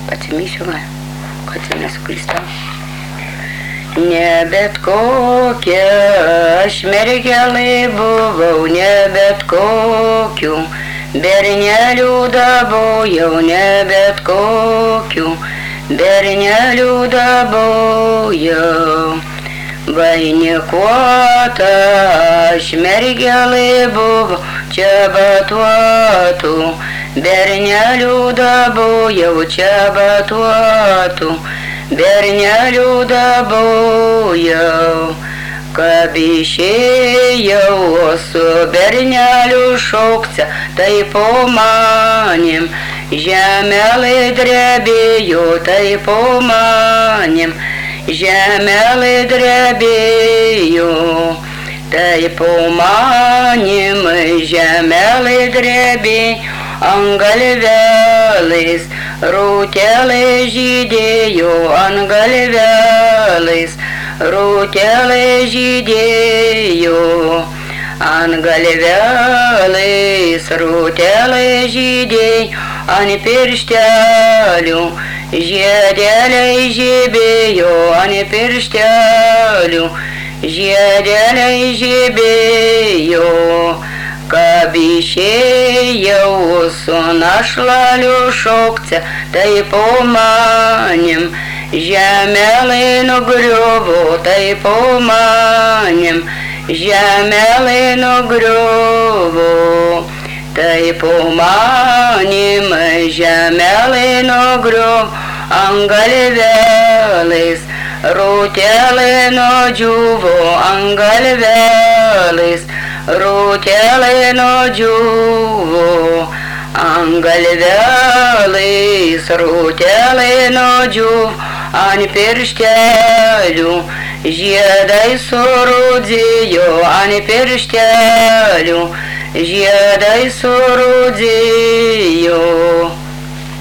atsimišimą, kad nesuklysta. Ne bet kokia aš mergelė buvau, ne bet kokių bernelių dabojau, ne bet kokių bernelių dabojau. Vainikuota aš mergelė buvau, čia batuotų bernelių dabojau, čia batuotų bernelių dabojau. Kad išėjau su berneliu šokce, tai po manim žemelė drebėjo, tai po manim žemelė drebėjo, tai po manim žemelė drebėjo, ant galvelės rūtelė žydėjo, ant galvelės rūtelė žydėjo, ant galvelės rūtelė žydėjo, ant pirštelių žiedeliai žibėjo, ant pirštelių žiedeliai žibėjo. Kad išėjau su našlaliu šokce, tai po manim žemelė nugriuvo, tai po manim žemelė nugriuvo, tai po manim žemelė nugriuvo, ant galvelės rūtelė nudžiuvo, ant galvelės rūtelė nudžiuvo, ant galvelės rūtelė nudžiuvo, ant pirštelių žiedai surūdzėjo, ant pirštelių žiedai surūdzėjo.